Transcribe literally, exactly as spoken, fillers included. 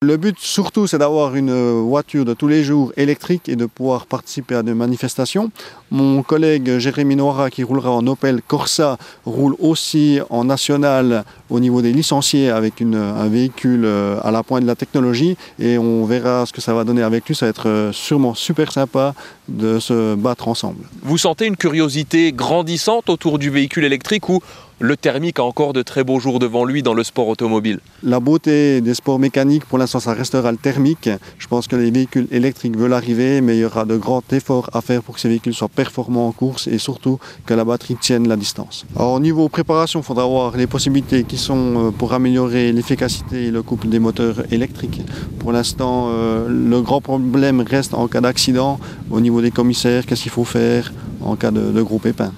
Le but surtout, c'est d'avoir une voiture de tous les jours électrique et de pouvoir participer à des manifestations. Mon collègue Jérémy Noira, qui roulera en Opel Corsa, roule aussi en national au niveau des licenciés avec une, un véhicule à la pointe de la technologie, et on verra ce que ça va donner avec lui. Ça va être sûrement super sympa de se battre ensemble. Vous sentez une curiosité grandissante autour du véhicule électrique, ou le thermique a encore de très beaux jours devant lui dans le sport automobile? La beauté des sports mécaniques, pour l'instant, ça restera le thermique. Je pense que les véhicules électriques veulent arriver, mais il y aura de grands efforts à faire pour que ces véhicules soient performants en course et surtout que la batterie tienne la distance. Alors, au niveau préparation, il faudra voir les possibilités qui sont pour améliorer l'efficacité et le couple des moteurs électriques. Pour l'instant, euh, le grand problème reste en cas d'accident. Au niveau des commissaires, qu'est-ce qu'il faut faire en cas de, de gros pépins?